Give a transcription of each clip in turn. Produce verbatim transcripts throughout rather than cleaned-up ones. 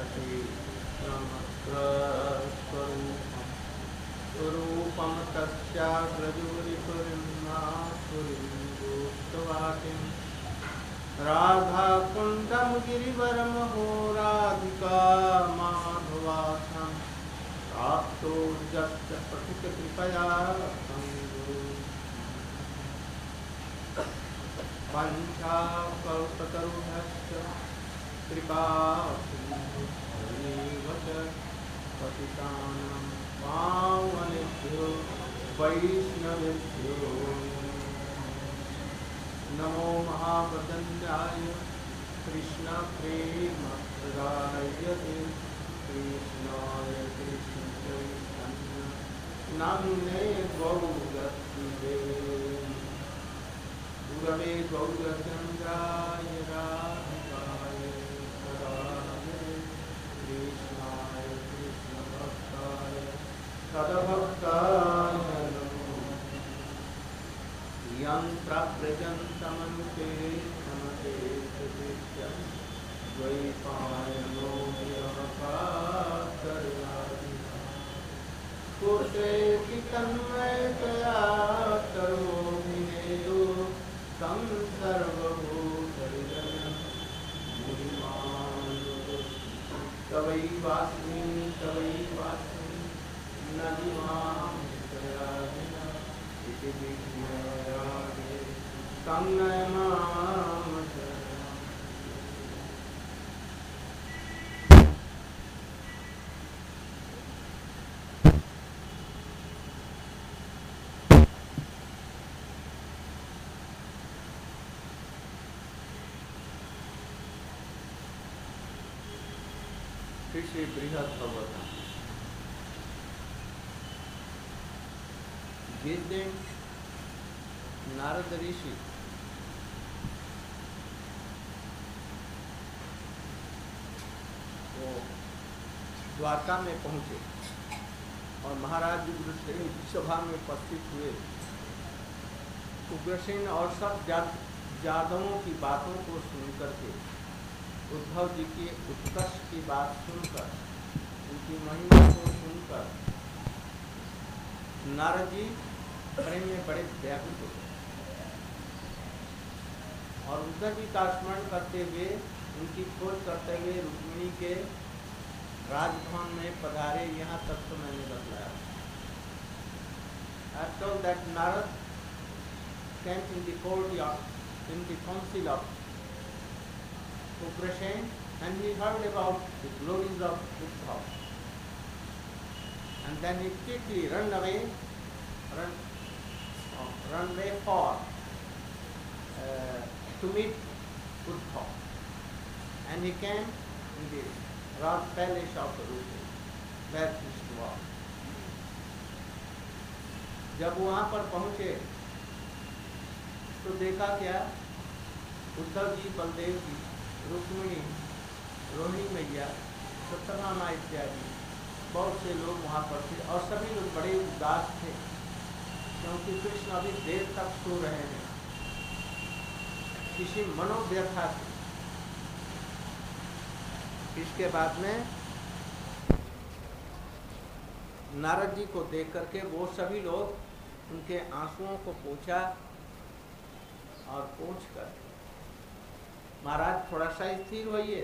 जगति नमस्कृतस्वरूपं स्वरूपं तस्याग्रजोरिपुरिन्नासुरिन्दुस्तवाटिं राधाकुण्डं गिरिवरमहो राधिका माधवासं प्राप्तो यस्य पथितकृपया सङ्गो पञ्चाकल्पतरुभ्यश्च कृपा सिन्धुभ्यैव च पतितानां पावनेभ्यो वैष्णवेभ्यो नमो महावदन्याय कृष्णप्रेमप्रदायते कृष्णाय कृष्णचैतन्य नाम्ने गौरत्वे गुरवे गौरचन्द्राय राधिकाय तदालये कृष्णाय कृष्णभक्ताय तद्भक्ताय नमो यन्त्रव्रजन्तमनुते नमते कृष्णं द्वैपायनो व्यवकातर्यादिना कुर्ते तन्मयतया तरोभिनेदो तं सर्वभूतहृदयं मुनिमानुतो तवैवास्मि तवैवास्मि न दिवां प्रयागिना इति विज्ञायागे तं नमाम श्री बृहद भगवतम। जिस दिन नारद ऋषि वो द्वारका में पहुंचे और महाराज उग्रसेन की सभा में उपस्थित हुए, उग्रसेन और सब यादवों की बातों को सुनकर के उद्धव जी की उत्कर्ष की बात सुनकर, उनकी महिमा को सुनकर नारद जी प्रेम में बड़े व्याकुल हो गए और उद्धव जी का स्मरण करते हुए, उनकी खोज करते हुए रुक्मिणी के राजभवन में पधारे। यहाँ तक तो मैंने बतलाया। I told that Narad came in the courtyard, in the council of Ugrasen, and he heard about the glories of Uddhav. And then he quickly ran away, run, uh, run away for uh, to meet Uddhav. And he came in the Raj palace of Rupi, where Krishna was. जब वहाँ पर पहुँचे तो देखा क्या, उद्धव जी, बलदेव जी, रुक्मिणी, रोहिणी मैया, सत्यभामा इत्यादि बहुत से लोग वहाँ पर थे और सभी लोग बड़े उदास थे क्योंकि कृष्ण अभी देर तक सो रहे हैं, किसी मनोव्यथा से। इसके बाद में नारद जी को देख करके वो सभी लोग उनके आंसुओं को पोंछा और पोंछ कर, महाराज थोड़ा सा स्थिर होइए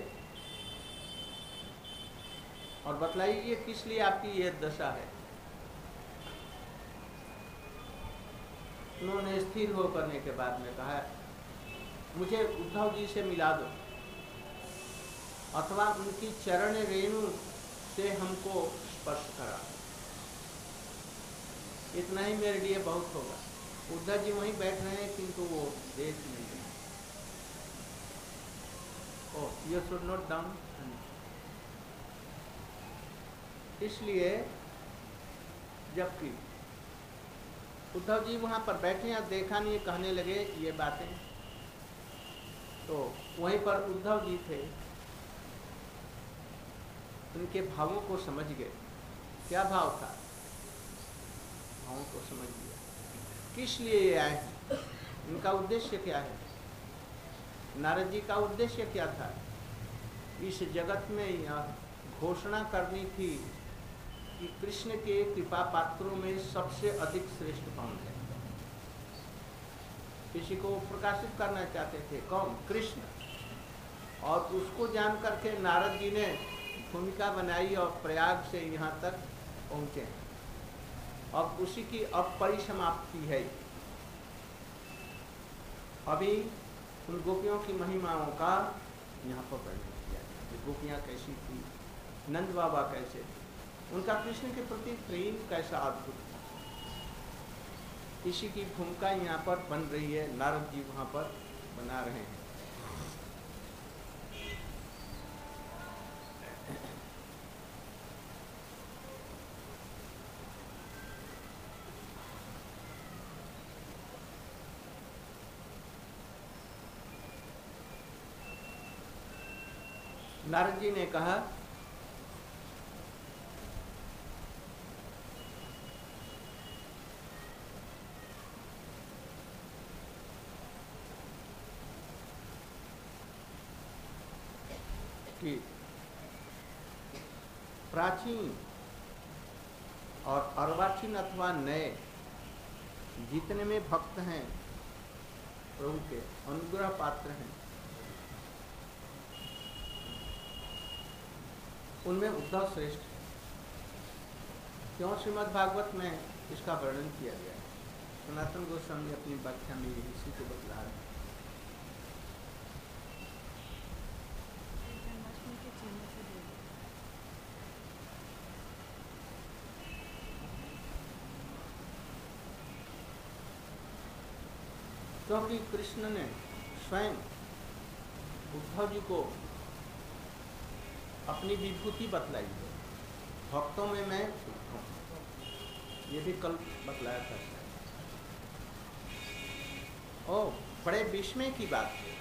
और बतलाइए किस लिए आपकी ये दशा है। उन्होंने स्थिर हो करने के बाद में कहा, मुझे उद्धव जी से मिला दो अथवा उनकी चरण रेणु से हमको स्पर्श करा, इतना ही मेरे लिए बहुत होगा। उद्धव जी वहीं बैठ रहे हैं किंतु वो देख नहीं रहे। Oh, you should note down. इसलिए जबकि उद्धव जी वहाँ पर बैठे हैं, देखा नहीं, कहने लगे ये बातें, तो वहीं पर उद्धव जी थे, उनके भावों को समझ गए। क्या भाव था? भावों को समझ लिया। किस लिए ये आए हैं, इनका उद्देश्य क्या है? नारद जी का उद्देश्य क्या था? इस जगत में यह घोषणा करनी थी कि कृष्ण के कृपा पात्रों में सबसे अधिक श्रेष्ठ कौन है। किसी को प्रकाशित करना चाहते थे, कौन? कृष्ण। और उसको जान करके नारद जी ने भूमिका बनाई और प्रयाग से यहाँ तक पहुँचे। अब उसी की अब परिसमाप्ति है। अभी उन गोपियों की महिमाओं का यहाँ पर वर्णन किया गया। गोपियाँ कैसी थी, नंद बाबा कैसे थे, उनका कृष्ण के प्रति प्रेम कैसा अद्भुत था, इसी की भूमिका यहाँ पर बन रही है। नारद जी वहाँ पर बना रहे हैं। नारद जी ने कहा कि प्राचीन और अर्वाचीन अथवा नए जितने में भक्त हैं, प्रभु के अनुग्रह पात्र हैं, उनमें उद्धव श्रेष्ठ है। क्यों? श्रीमद् भागवत में इसका वर्णन किया गया है। सनातन गोस्वामी अपनी व्याख्या में इसी को बतला रहे हैं। क्योंकि कृष्ण ने स्वयं उद्धव जी को अपनी विभूति बतलाई है। भक्तों में मैं उद्धव, ये भी कल बतलाया था। ओ, बड़े विस्मय की बात है।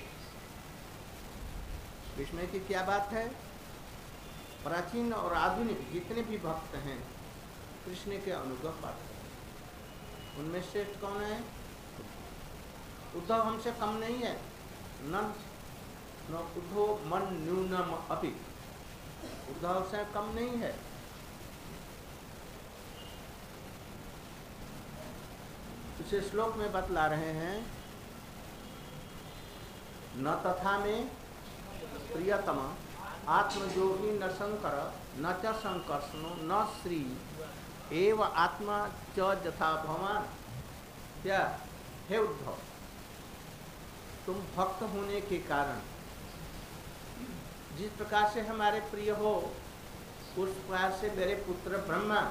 विस्मय की क्या बात है? प्राचीन और आधुनिक जितने भी भक्त हैं कृष्ण के अनुग्रह पात्र हैं, उनमें श्रेष्ठ कौन है? उद्धव हमसे कम नहीं है। न न उद्धव मन न्यूनम अपि, उद्धव से कम नहीं है। इसे श्लोक में बतला रहे हैं। न तथा में प्रियतम आत्मजोगी न शंकर न च संकर्षणो न श्री एव आत्मा च यथा भवान। क्या? हे उद्धव, तुम भक्त होने के कारण जिस प्रकार से हमारे प्रिय हो, उस प्रकार से मेरे पुत्र ब्रह्मा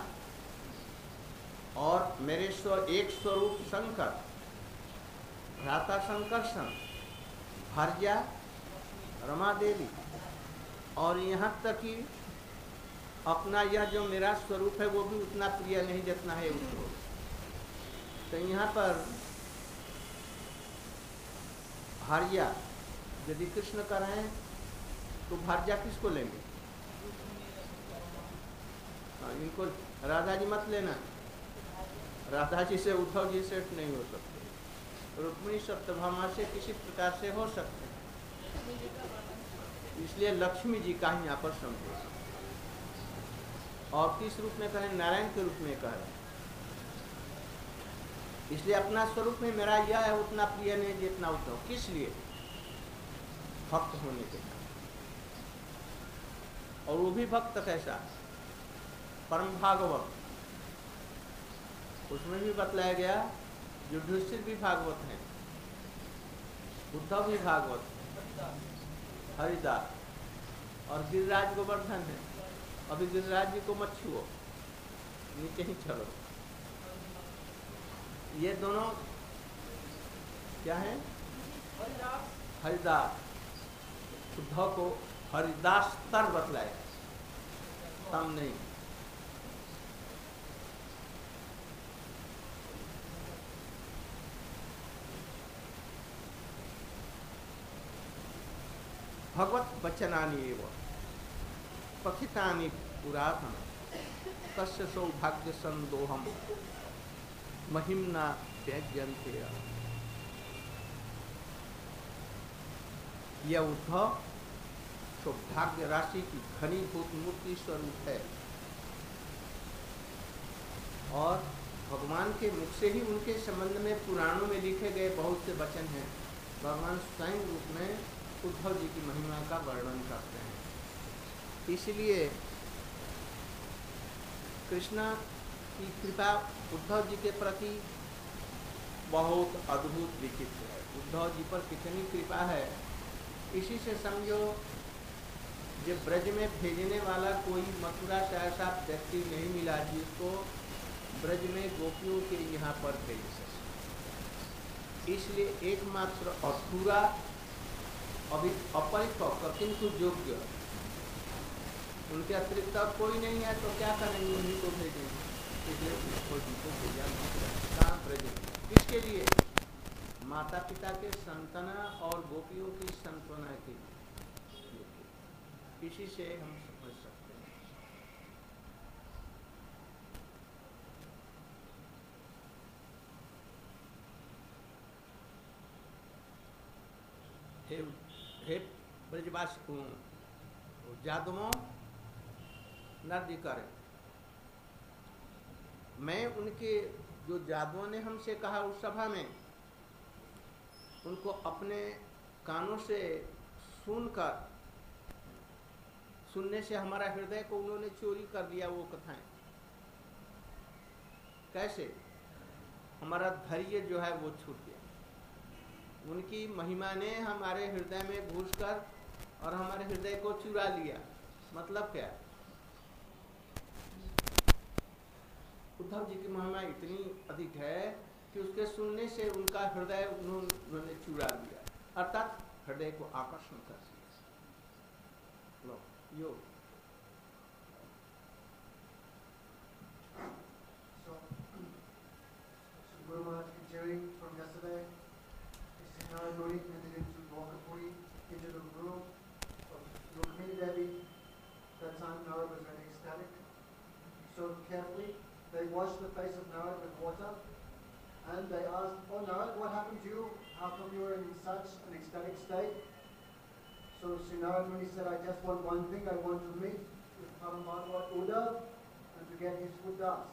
और मेरे स्व एक स्वरूप शंकर, भ्राता संकर्षण, भार्या रमा देवी, और यहाँ तक कि अपना यह जो मेरा स्वरूप है वो भी उतना प्रिय नहीं जितना है उद्धव। तो यहाँ पर भार्या यदि कृष्ण का रहे तो भार्या किसको लेंगे? इनको राधा जी मत लेना। राधा जी से उद्धव जी सेठ नहीं हो सकते। रुक्मिणी सत्यभामा से किसी प्रकार से हो सकते हैं। इसलिए लक्ष्मी जी का ही यहाँ पर संकेत। और किस रूप में कहें? नारायण के रूप में कहें। इसलिए अपना स्वरूप में मेरा यह है उतना प्रिय नहीं जितना उद्धव। किस लिए? भक्त होने के कारण। और वो भी भक्त कैसा? परम भागवत। उसमें भी बतलाया गया युधिष्ठिर भी भागवत हैं, उद्धव भी भागवत, हरिदास और गिरिराज गोवर्धन है। अभी गिरिराज जी को मत छुओ, नीचे ही चलो। ये दोनों क्या है? हरिदास। उद्धव को हरिदास तर बतलाया, तम नहीं। भगवत वचनानि एव पठितानि पुरातन तस्य सौभाग्य संदोहम महिम्ना व्यज्यन्ते। यह उद्धव सौभाग्य राशि की घनीभूत मूर्ति स्वरूप है और भगवान के मुख से ही उनके संबंध में पुराणों में लिखे गए बहुत से वचन हैं। भगवान स्वयं रूप में उद्धव जी की महिमा का वर्णन करते हैं। इसलिए कृष्ण की कृपा उद्धव जी के प्रति बहुत अद्भुत विचित्र है। उद्धव जी पर कितनी कृपा है, इसी से समझो जब ब्रज में भेजने वाला कोई मथुरा से ऐसा व्यक्ति नहीं मिला जिसको ब्रज में गोपियों के यहाँ पर भेज सके। इसलिए एकमात्र अधूरा अभी अपरिपक्व किंतु योग्य, उनके अतिरिक्त कोई नहीं है तो क्या करेंगे, उन्हीं को भेजेंगे। इसलिए उद्धव जी को भेजा कहाँ ब्रज में, इसके लिए माता पिता के संतना और गोपियों की संतना के लिए। इसी से हम समझ सकते हैं। हे हे ब्रजवास जादवों नर्दी करें, मैं उनके जो जादवों ने हमसे कहा उस सभा में, उनको अपने कानों से सुनकर सुनने से हमारा हृदय को उन्होंने चोरी कर लिया। वो कथाएं कैसे, हमारा धैर्य जो है वो छूट गया। उनकी महिमा ने हमारे हृदय में घुसकर और हमारे हृदय को चुरा लिया। मतलब क्या, उद्धव जी की महिमा इतनी अधिक है कि उसके सुनने से उनका हृदय उन्होंने चुरा लिया, अर्थात हृदय को आकर्षण कर दिया। लो यो Guru Maharaj continuing from yesterday, Sri Narad Muni entered into Dwarkapuri, into the room of Rukmini Devi. That time Narad was very ecstatic. So carefully, they washed the face of Narad with water, and they asked, "Oh Narad, what happened to you? How come you were in such an ecstatic state?" So Sri Narad Muni said, "I just want one thing. I want to meet with Paramatma Uddhav and to get his foot dust."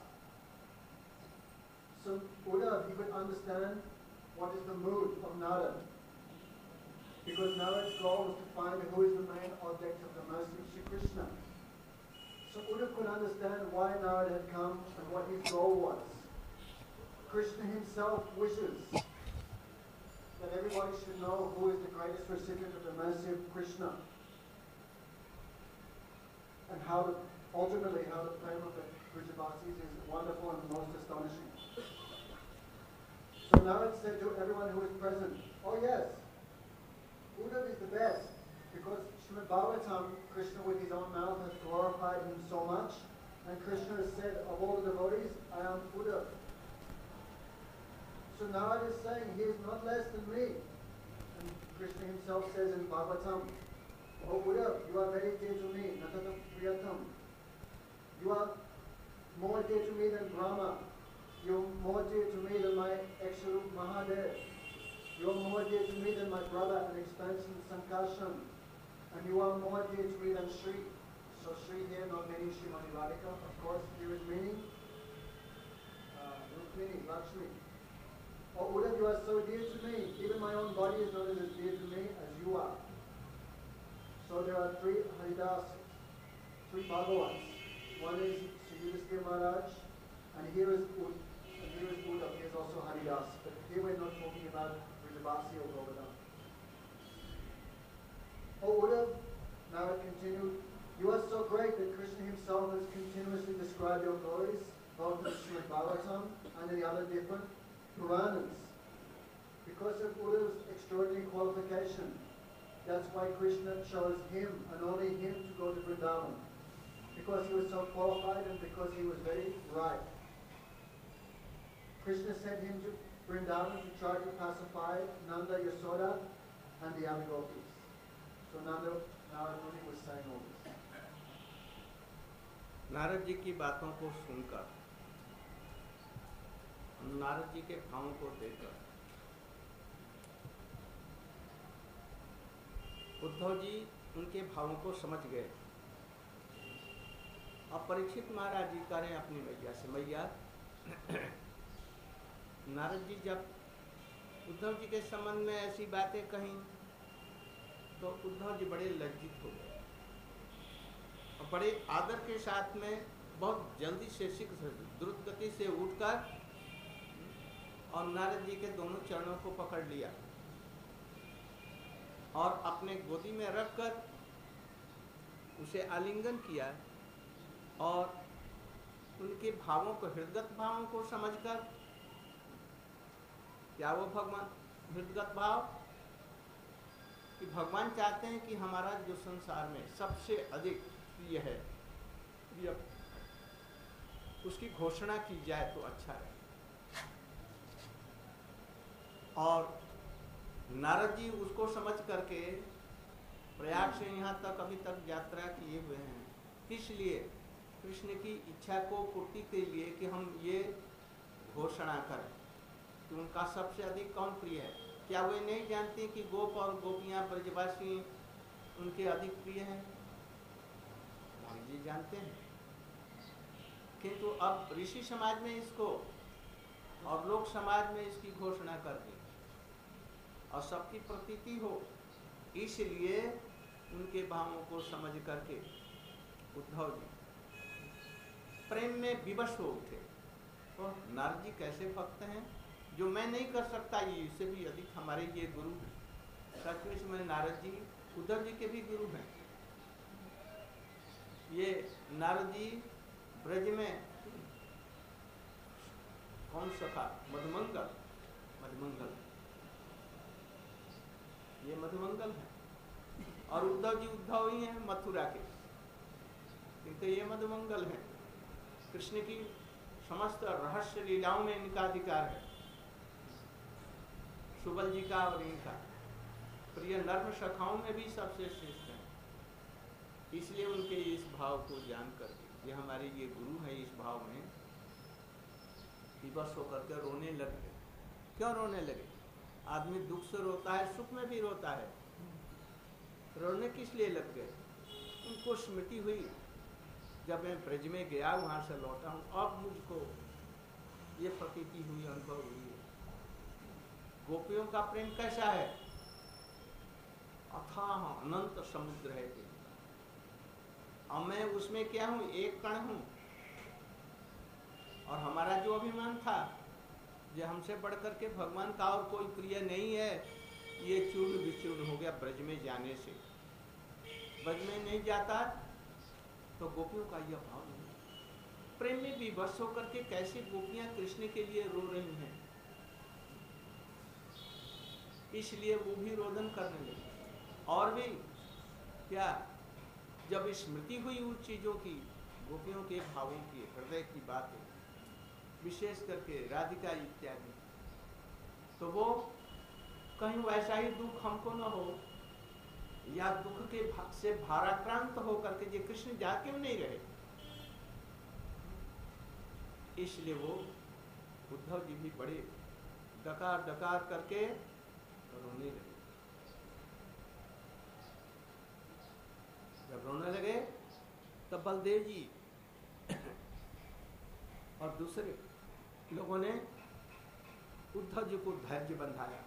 So Uddhav, he could understand what is the mood of Narad. Because Narad's goal was to find who is the main object of the mercy, Shri Krishna. So Uddhav could understand why Narad had come and what his goal was. Krishna himself wishes that everybody should know who is the greatest recipient of the mercy of Krishna. And how the, ultimately how the prema of the Brajavasis is wonderful and most astonishing. So Narad said to everyone who was present, "Oh yes, Uddhav is the best, because Srimad Bhagavatam, Krishna with his own mouth has glorified him so much, and Krishna has said, of all the devotees, I am Uddhav." So Narad is saying, he is not less than me. And Krishna himself says in Bhagavatam, "Oh Uddhav, you are very dear to me, Natata Priyatam. You are more dear to me than Brahma. You are more dear to me than my Eksharup Mahadev. You are more dear to me than my brother and expansion Sankarshan. And you are more dear to me than Shri." So Shri here not meaning Srimati Radhika, of course, here is meaning uh, Rukmini, Lakshmi. "Oh Uddhav, you are so dear to me, even my own body is not as dear to me as you are." So there are three Haridas, three Bhagavats. One is Sri Yudhisthira Maharaj, and here is Uddhav. And here is Uddhav, he is also Haridas. But here we're not talking about Vrindavasi or Govardhan. "Oh Uddhav," now it continued, "you are so great that Krishna himself has continuously described your glories, both in Srimad Bhagavatam and in the other different Puranas. Because of Uddhav's extraordinary qualification, that's why Krishna chose him and only him to go to Vrindavan. Because he was so qualified and because he was very right. Krishna sent him to Vrindavan to try to pacify Nanda, Yasoda, and the other gopis." So Nanda, Narad Muni was saying all this. Narad ji की बातों को सुनकर, नारद जी के भावों को देखकर उद्धव जी उनके भावों को समझ गए। अब परीक्षित महाराज जी कह रहे हैं अपनी मैया से, मैया नारद जी जब उद्धव जी के संबंध में ऐसी बातें कहीं तो उद्धव जी बड़े लज्जित हो गए और बड़े आदर के साथ में बहुत जल्दी से शीघ्र द्रुत गति से उठकर और नारद जी के दोनों चरणों को पकड़ लिया और अपने गोदी में रखकर उसे आलिंगन किया और उनके भावों को, हृदगत भावों को समझकर, क्या वो भगवान हृदगत भाव कि भगवान चाहते हैं कि हमारा जो संसार में सबसे अधिक प्रिय है, प्रिय, उसकी घोषणा की जाए तो अच्छा है। और नारद जी उसको समझ करके प्रयाग से यहाँ तक अभी तक यात्रा किए हुए हैं, किस लिए? कृष्ण की इच्छा को पूर्ति के लिए कि हम ये घोषणा करें कि उनका सबसे अधिक कौन प्रिय है। क्या वे नहीं जानते कि गोप और गोपियाँ ब्रजवासी उनके अधिक प्रिय हैं? मान जी जानते हैं, किंतु अब ऋषि समाज में इसको और लोक समाज में इसकी घोषणा कर दी और सबकी प्रतीति हो, इसलिए उनके भावों को समझ करके उद्धव जी प्रेम में विवश हो उठे। तो नारद जी कैसे भक्त हैं, जो मैं नहीं कर सकता ये इससे भी अधिक हमारे ये गुरु हैं। सचमुच में नारद जी उद्धव जी के भी गुरु हैं। ये नारद जी ब्रज में कौन सखा? मधुमंगल, मधुमंगल ये मधुमंगल है और उद्धव जी उद्धव ही हैं मथुरा के, किंतु ये मधुमंगल हैं। कृष्ण की समस्त रहस्य लीलाओं में इनका अधिकार है, सुबल जी का और इनका। प्रिय नर्म सखाओं में भी सबसे श्रेष्ठ है। इसलिए उनके इस भाव को जान करके, ये हमारे ये गुरु हैं, इस भाव में विवश होकर के रोने लग गए। क्यों रोने लगे? आदमी दुख से रोता है, सुख में भी रोता है। रोने किस लिए लग गए? उनको स्मृति हुई, जब मैं ब्रज में गया, वहाँ से लौटा हूँ, अब मुझको ये प्रतीति हुई, अनुभव हुई है गोपियों का प्रेम कैसा है। अथाह अनंत समुद्र है कि अब मैं उसमें क्या हूँ? एक कण हूँ। और हमारा जो अभिमान था जो हमसे बढ़कर के भगवान का और कोई प्रिय नहीं है, ये चूर्ण विचूर्ण हो गया ब्रज में जाने से। ब्रज में नहीं जाता तो गोपियों का यह भाव नहीं। प्रेम में विवश होकर के कैसे गोपियां कृष्ण के लिए रो रही हैं, इसलिए वो भी रोदन करने लगे। और भी क्या, जब स्मृति हुई उन चीजों की, गोपियों के भावों की, हृदय की बातें, विशेष करके राधिका इत्यादि, तो वो कहीं वैसा ही दुख हमको न हो, या दुख के भा, से भाराक्रांत हो करके ये कृष्ण जा क्यों नहीं रहे। इसलिए वो उद्धव जी भी बड़े डकार डकार करके रोने लगे। जब रोने लगे तब बलदेव जी और दूसरे लोगों ने उद्धव जी को धैर्य बंधाया।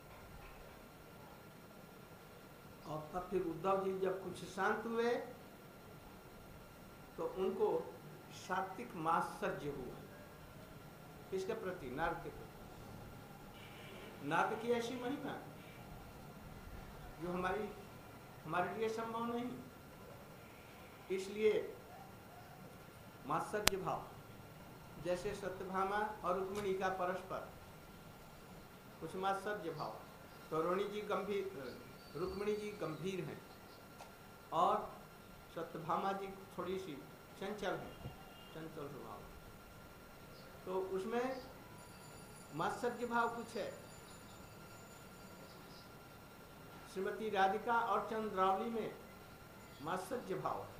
और तब फिर उद्धव जी जब कुछ शांत हुए तो उनको सात्विक मात्सर्य हुआ। किसके प्रति? नारद के प्रति। नारद की ऐसी महिमा जो हमारी हमारे लिए संभव नहीं, इसलिए मात्सर्य भाव, जैसे सत्यभामा और रुक्मिणी का परस्पर कुछ मात्सर्य भाव। तो रोणी जी गंभीर, रुक्मिणी जी गंभीर हैं और सत्यभामा जी थोड़ी सी चंचल है, चंचल स्वभाव। तो उसमें मात्सर्य भाव कुछ है। श्रीमती राधिका और चंद्रावली में मात्सर्य भाव है।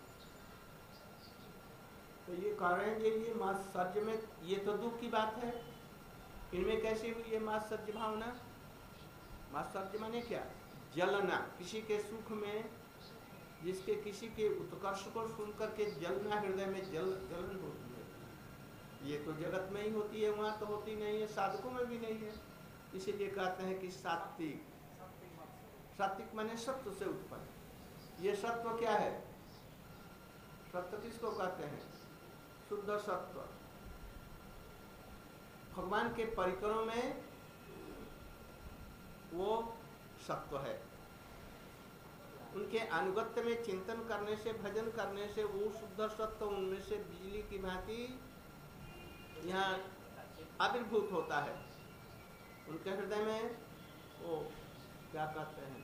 तो ये कह रहे हैं ये मात्सर्य में, ये तो दुख की बात है, इनमें कैसे हुई ये मात्सर्य भावना? मात्सर्य माने क्या? जलना, किसी के सुख में जिसके किसी के उत्कर्ष को सुनकर के जलना, हृदय में जल जलन होती है। ये तो जगत में ही होती है, वहाँ तो होती नहीं है, साधकों में भी नहीं है। इसीलिए कहते हैं कि सात्विक, सात्विक माने सत्व से उत्पन्न। ये सत्व क्या है? सत्व किसको कहते हैं? शुद्ध सत्व। भगवान के परिकरों में वो सत्व है। उनके अनुगत्य में चिंतन करने से, भजन करने से वो शुद्ध सत्व उनमें से बिजली की भांति यहाँ आविर्भूत होता है। उनके हृदय में वो क्या कहते हैं,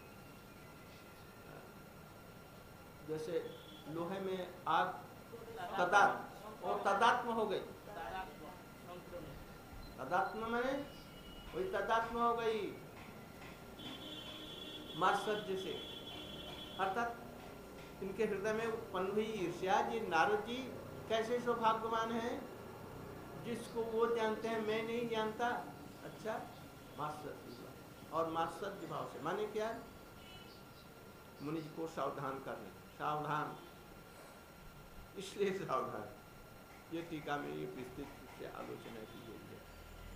जैसे लोहे में आग तदात्म, वो तदात्म हो गई। तदात्म माने वही तदात्म हो गई मात्सर्य से। अर्थात इनके हृदय में उत्पन्न हुई ईर्ष्या। जी नारद जी कैसे सौभाग्यवान हैं, जिसको वो जानते हैं मैं नहीं जानता। अच्छा, मात्सर्य और मात्सर्य भाव से माने क्या? मुनि जी को सावधान करने, सावधान, इसलिए सावधान। ये टीका में ये विस्तृत रूप से आलोचना की गई है।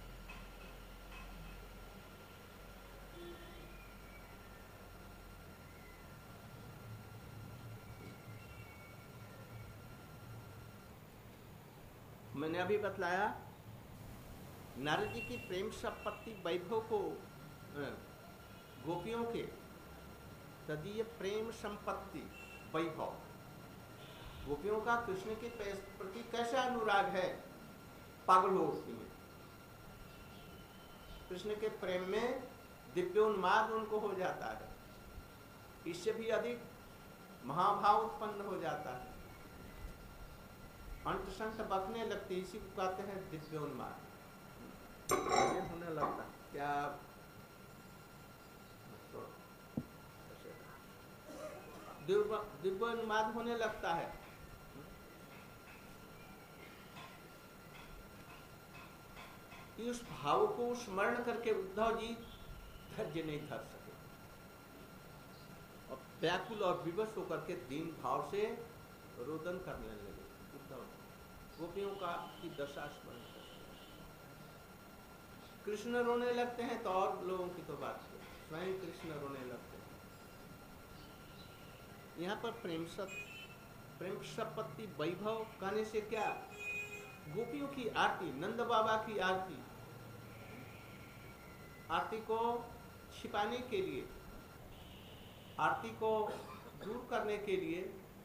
मैंने अभी बतलाया नारद जी की प्रेम संपत्ति वैभव को गोपियों के तदीय प्रेम संपत्ति वैभव, गोपियों का कृष्ण के प्रति कैसा अनुराग है, पागल हो उठती है। कृष्ण के प्रेम में दिव्योन्माद उनको हो जाता है, इससे भी अधिक महाभाव उत्पन्न हो जाता है, अंत संत बकने लगते, इसी को कहते हैं दिव्योन्माद। ये होने लगता क्या? दिव्योन्माद होने लगता है। उस भाव को स्मरण करके उद्धव जी धैर्य नहीं धर सके और व्याकुल और विवश होकर के दीन भाव से रोदन करने लगे। उद्धव गोपियों का की दशा स्मरण करते, कृष्ण रोने लगते हैं तो और लोगों की तो बात है, स्वयं कृष्ण रोने लगते हैं। यहाँ पर प्रेम सत प्रेम संपत्ति वैभव कहने से क्या? गोपियों की आरती, नंद बाबा की आरती, आरती को छिपाने के लिए, आरती को दूर करने के लिए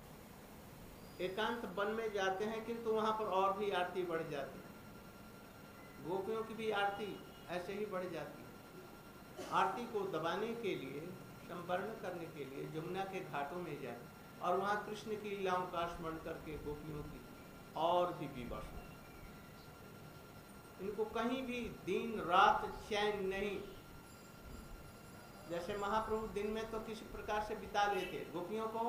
एकांत वन में जाते हैं, किंतु वहां पर और भी आरती बढ़ जाती है। गोपियों की भी आरती ऐसे ही बढ़ जाती है। आरती को दबाने के लिए, संवर्ण करने के लिए यमुना के घाटों में जाए और वहां कृष्ण की लीलाओं का स्मरण करके गोपियों की और भी विवश हो। इनको कहीं भी दिन रात चैन नहीं। जैसे महाप्रभु दिन में तो किसी प्रकार से बिता लेते गोपियों को,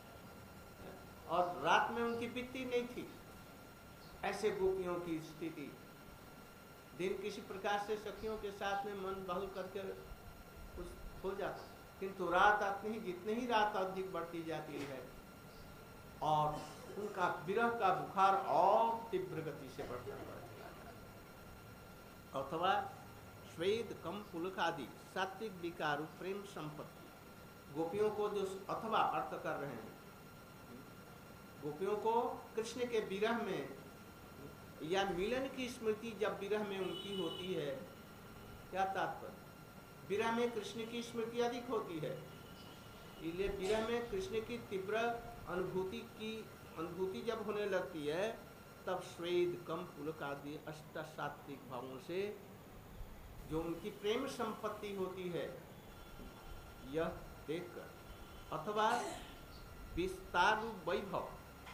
और रात में उनकी बीतती नहीं थी। ऐसे गोपियों की स्थिति, दिन किसी प्रकार से सखियों के साथ में मन बहल करके कुछ हो जाता, किंतु रात अपनी ही जितनी ही रात अधिक बढ़ती जाती है और उनका विरह का बुखार और तीव्र गति से बढ़ता बढ़ता जाता है। अथवा श्वेत कम पुलक आदि सात्विक विकार प्रेम संपत्ति, गोपियों को जो अथवा अर्थ कर रहे हैं, गोपियों को कृष्ण के विरह में या मिलन की स्मृति जब विरह में उनकी होती है, क्या तात्पर्य? विरह में कृष्ण की स्मृति अधिक होती है, इसलिए विरह में कृष्ण की तीव्र अनुभूति की अनुभूति जब होने लगती है, तब स्वेद कम पुलक आदि अष्ट सात्विक भावों से जो उनकी प्रेम संपत्ति होती है, यह देखकर अथवा विस्तार वैभव,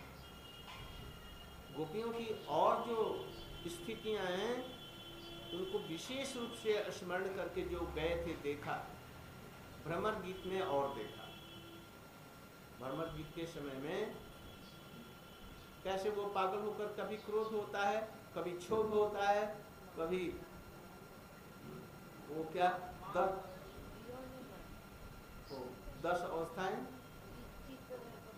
गोपियों की और जो स्थितियां हैं उनको विशेष रूप से स्मरण करके जो गए थे, देखा भ्रमर गीत में और देखा। भ्रमर गीत के समय में कैसे वो पागल होकर कभी क्रोध होता है, कभी क्षोभ होता है, कभी वो क्या दस, दस अवस्थाएं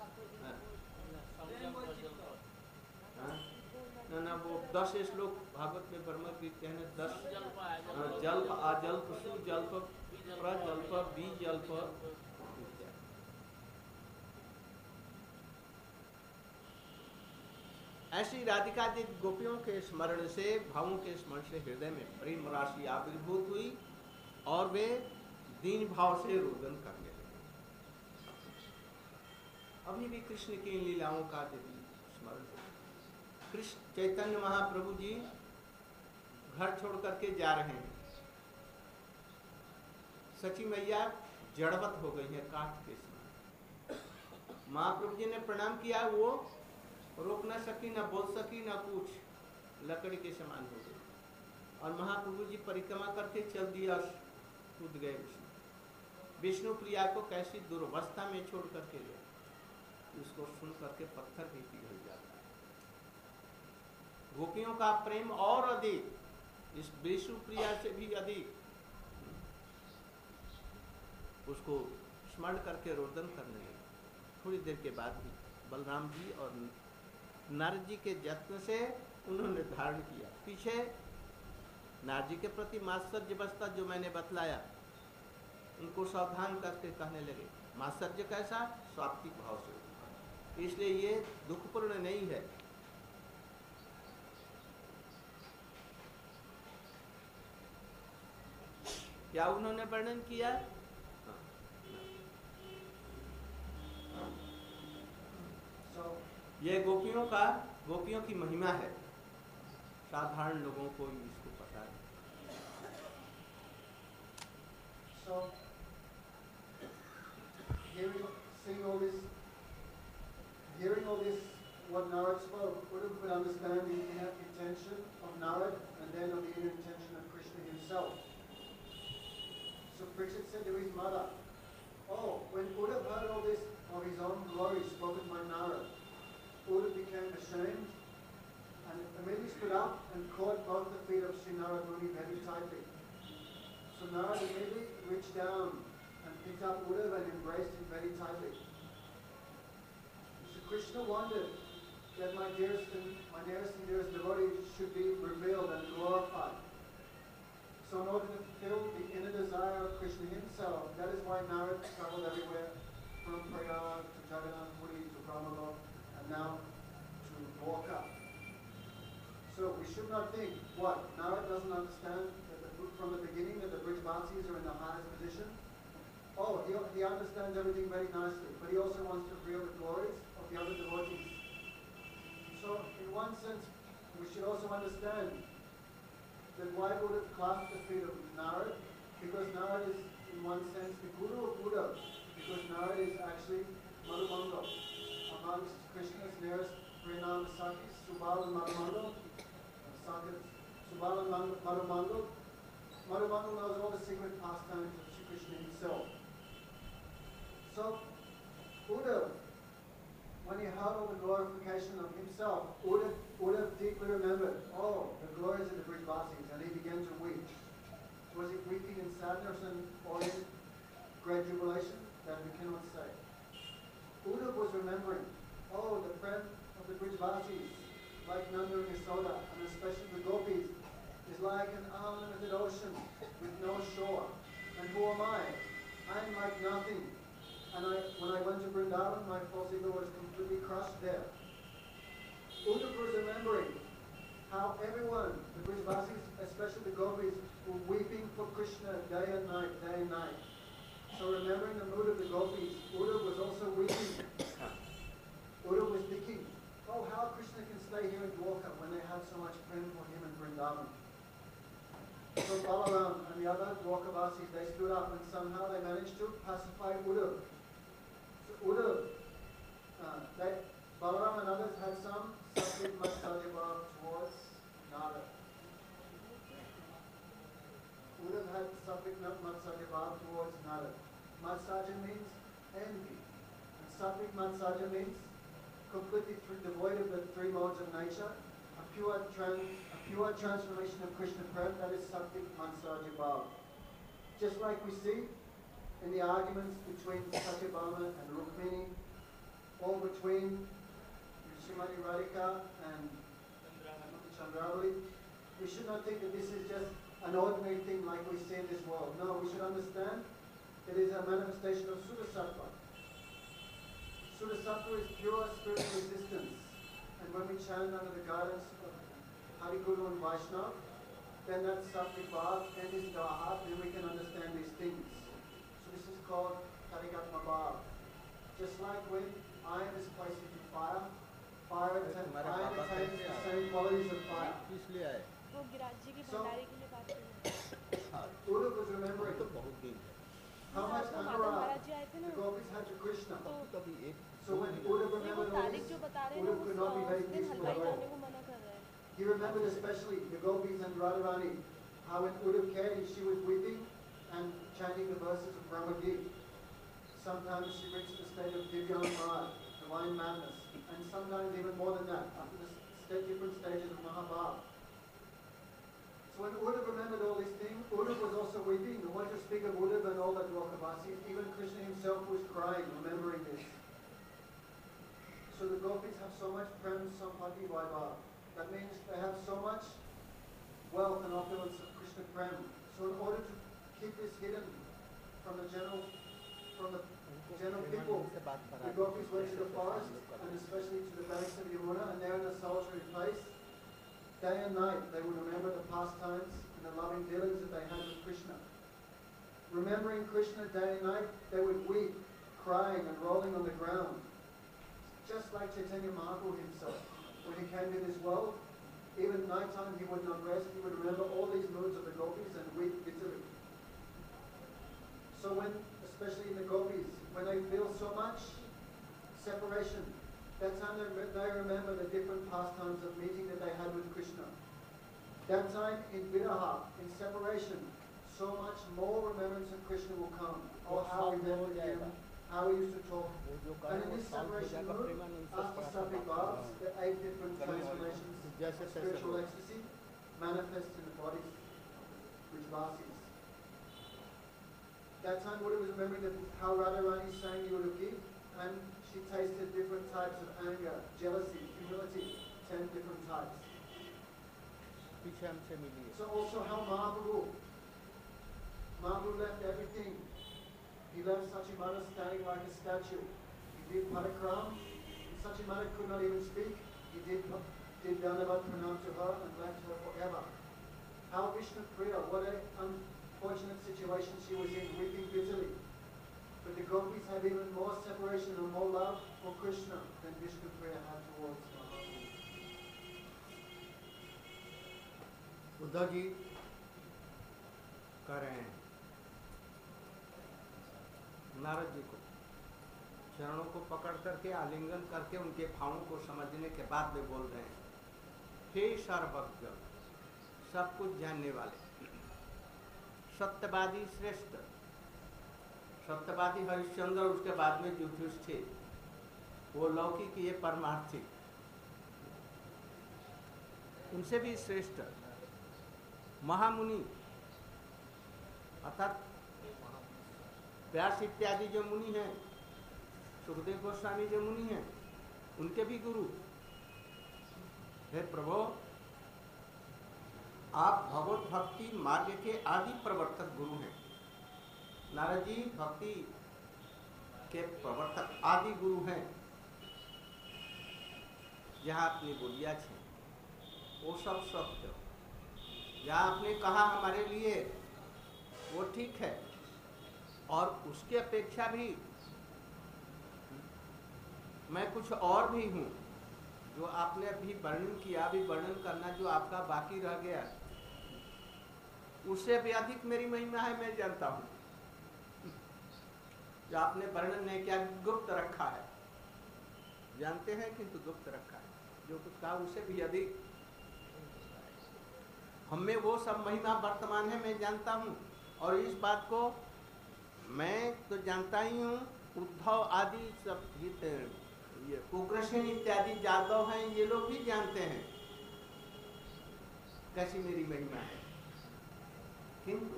दस श्लोक भागवत में ब्रह्म गीता है दस जल्प आजल्प, हाँ, जल्प आजल्प सुजल्प प्रजल्प बीजल्प इत्यादि। ऐसी राधिका जी गोपियों के स्मरण से, भावों के स्मरण से हृदय में प्रेम राशि आविर्भूत हुई और वे दीन भाव से रोदन करने लगे। अभी भी कृष्ण की लीलाओं का यदि स्मरण हो, कृष्ण चैतन्य महाप्रभु जी घर छोड़ करके जा रहे हैं, सची मैया जड़वत हो गई है काठ के समान। महाप्रभु जी ने प्रणाम किया, वो रोक न सकी, न बोल सकी, न कुछ, लकड़ी के समान हो गई। और महाप्रभु जी परिक्रमा करके चल दिया, कूद गए विष्णु। विष्णु प्रिया को कैसी दुर्वस्था में छोड़ करके गए, उसको सुन करके पत्थर भी पिघल जाता है। गोपियों का प्रेम और अधिक, इस विष्णु प्रिया से भी अधिक, उसको स्मरण करके रोदन करने लगे। थोड़ी देर के बाद ही बलराम जी और नारद जी के यत्न से उन्होंने धारण किया। पीछे नारद जी के प्रति मात्सर्य अवस्था जो मैंने बतलाया, उनको सावधान करके कहने लगे। मात्सर्य कैसा? सात्विक भाव से, इसलिए ये दुखपूर्ण नहीं है। क्या उन्होंने वर्णन किया? So, ये गोपियों का, गोपियों की महिमा है, साधारण लोगों को इसको पता है। so hearing, seeing all this, hearing all this, what Narad spoke, Buddha could understand the inner intention of Narad and then of the inner intention of Krishna himself. So Parikshit said to his mother, "Oh, when Buddha heard all this of his own glory spoken by Narad, Buddha became ashamed and immediately stood up and caught both the feet of Sri Narad Muni very tightly. So Narad immediately reached down and picked up Uddhava and embraced him very tightly. So Krishna wondered that my dearest and my nearest and dearest devotee should be revealed and glorified. So in order to fulfill the inner desire of Krishna himself, that is why Narad traveled everywhere, from Prayag to Jagannath Puri to Brahmalok, and now to Dwarka. So we should not think, what, Narad doesn't understand that the, from the beginning that the Brijvasis are in the highest position? Oh, he, he understands everything very nicely, but he also wants to reveal the glories of the other devotees. So in one sense, we should also understand that why Buddha clasped the feet of Narad? Because Narad is, in one sense, the guru of Buddha, because Narad is actually Madhumangal, amongst Krishna's nearest Pranam Sakis, Subal and Madhumangal. Subal and Madhumangal. Madhumangal knows all the secret pastimes of Sri Krishna himself. So, Buddha, when he heard all the glorification of himself, Uddhava, Uddhava deeply remembered, oh, the glories of the Brijvasis, and he began to weep. Was he weeping in sadness and or in great jubilation? That we cannot say. Uddhava was remembering, oh, the friend of the Brijvasis, like Nanda and Yasoda, and especially the gopis, is like an unlimited ocean with no shore. And who am I? I am like nothing. And I, when I went to Vrindavan, my false ego was completely crushed there. Uddhava was remembering how everyone, the Brijvasis, especially the gopis, were weeping for Krishna day and night, day and night. So remembering the mood of the gopis, Uddhava was also weeping. Uddhava was thinking, oh, how Krishna can stay here in Dwarka when they have so much prem for him in Vrindavan. So Balaram and the other Dwarkavasis, they stood up and somehow they managed to pacify Uddhava. So Uddhava, uh, they, Balaram and others had some Sattvic Matsarya towards Narada. Uddhava had Sattvic Matsarya towards Narada. Matsarya means envy. And Sattvic Matsarya means completely devoid of the three modes of nature, a pure, trans, a pure transformation of Krishna Prem, that is Sattvic Matsarya Bhava. Just like we see in the arguments between Satyabhama and Rukmini, or between Srimati Radhika and Chandravali, we should not think that this is just an ordinary thing like we see in this world. No, we should understand it is a manifestation of Sudasattva. Sudasattva is pure spiritual existence. And when we chant under the guidance of Hari Guru and Vaishnava, then that sattvic bhav enters into our heart, then we can understand these things. So this is called Tarigatma bhav. Just like when iron is placed into fire, fire attains the same qualities of fire. वो गिराज जी की भंडारे के लिए बात कर रहे हैं। Uddhava was remembering how much anurag the gopis had to Krishna. So when Uddhava remembered all this, Uddhava could not be very peaceful at all. He remembered especially the gopis and Radharani, how when Uddhava came, she was weeping and chanting the verses of Brahma Gita. Sometimes she reached the state of Divyan Mad, divine madness, and sometimes even more than that, up to the st- different stages of Mahabharata. So when Uddhava remembered all these things, Uddhava was also weeping. And what to speak of Uddhava and all the Dwarkavasis, even Krishna himself was crying, remembering this. So the gopis have so much prem sampati vaibhav. That means they have so much wealth and opulence of Krishna prem. So in order to keep this hidden from the general, from the general people, the gopis went to the forest and especially to the banks of Yamuna, and there in a solitary place, day and night they would remember the pastimes and the loving dealings that they had with Krishna. Remembering Krishna day and night, they would weep, crying and rolling on the ground. Just like Chaitanya Mahaprabhu himself. When he came to this world, even night time he would not rest, he would remember all these moods of the gopis and weep bitterly. So when, especially in the gopis, when they feel so much separation, that time they, they remember the different pastimes of meeting that they had with Krishna. That time in Viraha, in separation, so much more remembrance of Krishna will come. Oh, how we remembered him, how we used to talk. And in this separation mood, after Sattvic bhavs, the eight different transformations of spiritual ecstasy manifest in the bodies, which vasis. That time Buddha was remembering that how Radharani sang Yudhaki, and she tasted different types of anger, jealousy, humility, ten different types. So also how Mahaprabhu, Mahaprabhu left everything. He left Sachimata standing like a statue. He did Parakram, and Sachimata could not even speak. He did, did Dandavat Pranam to her and left her forever. How Vishnu Priya, what an unfortunate situation she was in, weeping bitterly. But the gopis had even more separation and more love for Krishna than Vishnu Priya had towards Mahaprabhu. Uddhav ji कह रहे हैं नारद जी को, चरणों को पकड़ करके आलिंगन करके उनके भावों को समझने के बाद वे बोल रहे हैं, हे सर्वज्ञ, सब कुछ जानने वाले, सत्यवादी श्रेष्ठ। सत्यवादी हरिश्चंद्र, उसके बाद में युधिष्ठिर, वो लौकिक, ये परमार्थिक, उनसे भी श्रेष्ठ महामुनि अर्थात व्यास इत्यादि जो मुनि हैं, सुखदेव गोस्वामी जो मुनि हैं, उनके भी गुरु। हे प्रभु, आप भगवत भक्ति मार्ग के आदि प्रवर्तक गुरु हैं। नारद जी भक्ति के प्रवर्तक आदि गुरु हैं। जहाँ आपने बोलिया छे वो सब सत्य, जहाँ आपने कहा हमारे लिए वो ठीक है, और उसके अपेक्षा भी मैं कुछ और भी हूँ, जो आपने अभी वर्णन किया, अभी वर्णन करना जो आपका बाकी रह गया, उससे भी अधिक मेरी महिमा है, मैं जानता हूँ। जो आपने वर्णन नहीं किया, गुप्त रखा है, जानते हैं किंतु गुप्त रखा है। जो कुछ कहा उससे भी अधिक हमें वो सब महिमा वर्तमान है, मैं जानता हूँ। और इस बात को मैं तो जानता ही हूँ, उद्धव आदि सब ये उग्रसेन इत्यादि जादव हैं, ये लोग भी जानते हैं कैसी मेरी महिमा है। किंतु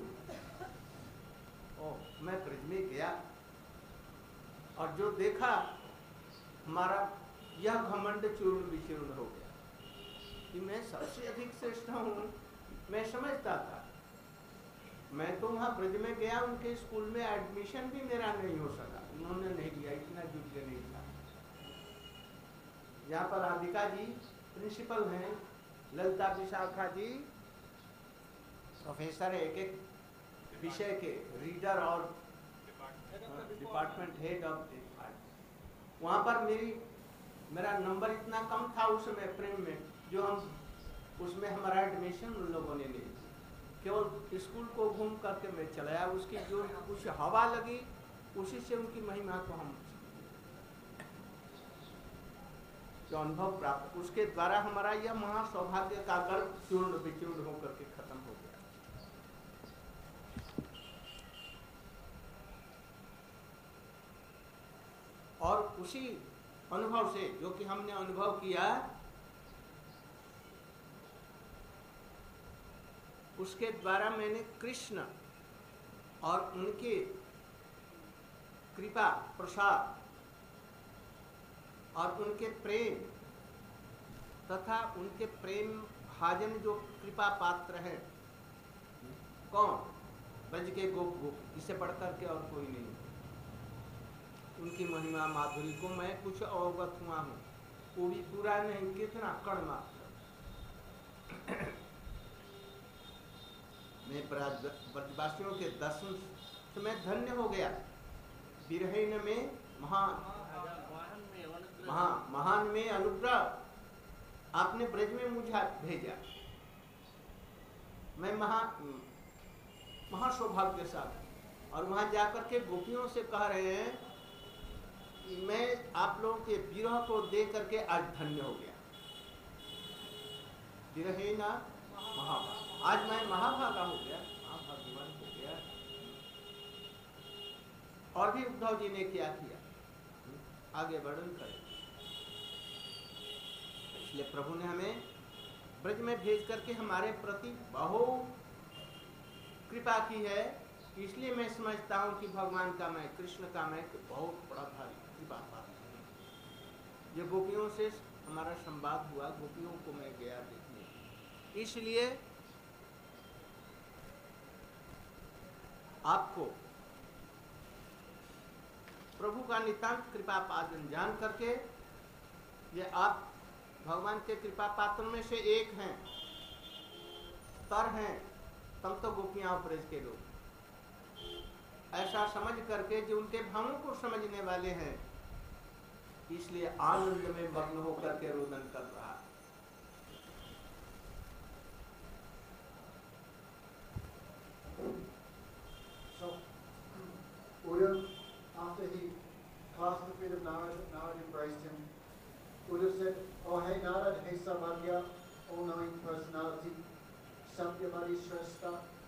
ओ मैं ब्रज में गया और जो देखा, हमारा यह घमंड चूर्ण विचूर्ण हो गया। कि मैं सबसे अधिक श्रेष्ठ हूँ, मैं समझता था। मैं तो वहाँ ब्रज में गया, उनके स्कूल में एडमिशन भी मेरा नहीं हो सका, उन्होंने नहीं लिया, इतना योग्य नहीं था। यहाँ पर राधिका जी प्रिंसिपल हैं, ललिता विशाखा जी प्रोफेसर है, एक एक विषय के रीडर और डिपार्टमेंट हेड ऑफ डिपार्टमेंट। वहाँ पर मेरी मेरा नंबर इतना कम था उस समय प्रेम में, जो हम उसमें हमारा एडमिशन उन लोगों ने लिया। केवल स्कूल को घूम करके मैं चला आया, उसकी जो कुछ हवा लगी उसी से उनकी महिमा को हम जो अनुभव प्राप्त, उसके द्वारा हमारा यह महा सौभाग्य का गर्भ चूर्ण विचूर्ण होकर के खत्म हो गया। और उसी अनुभव से जो कि हमने अनुभव किया, उसके द्वारा मैंने कृष्ण और उनके कृपा प्रसाद और उनके प्रेम तथा उनके प्रेम भाजन जो कृपा पात्र है, कौन? ब्रज के गोप गोप, इससे बढ़कर के और कोई नहीं। उनकी महिमा माधुरी को मैं कुछ अवगत हुआ हूँ, वो भी पूरा नहीं, कितना कण मात्र। मैं ब्रजवासियों के दर्शन से मैं धन्य हो गया। विरहीन में महान महा महान में अनुग्रह आपने ब्रज में मुझे भेजा। मैं महा महा सौभाग्यशाली। और वहां जाकर के गोपियों से कह रहे हैं कि मैं आप लोगों के विरह को देख करके आज धन्य हो गया। विरहीन महाभागा, आज मैं महाभागा हो गया, महाभाग्यवान हो गया। और भी उद्धव जी ने क्या किया, आगे वर्णन करें। इसलिए प्रभु ने हमें ब्रज में भेज करके हमारे प्रति बहुत कृपा की है। इसलिए मैं समझता हूँ कि भगवान का मैं, कृष्ण का मैं बहुत बड़ा भारी कृपा पात्र हूँ। ये गोपियों से हमारा संवाद हुआ, गोपियों को मैं गया देखने, इसलिए आपको प्रभु का नितांत कृपा पात्र जान करके, ये आप भगवान के कृपा पात्र में से एक हैं, तर हैं, तब तो गोपियां ब्रज के लोग, ऐसा समझ करके जो उनके भावों को समझने वाले हैं, इसलिए आनंद में मग्न होकर के रोदन कर रहा है। So, Uddhav, after he clasped the feet of Narad, Narad embraced him. Uddhav said, "Oh, hey Narad, hey Saubhagya, all-knowing personality, Satyavadi Shrestha,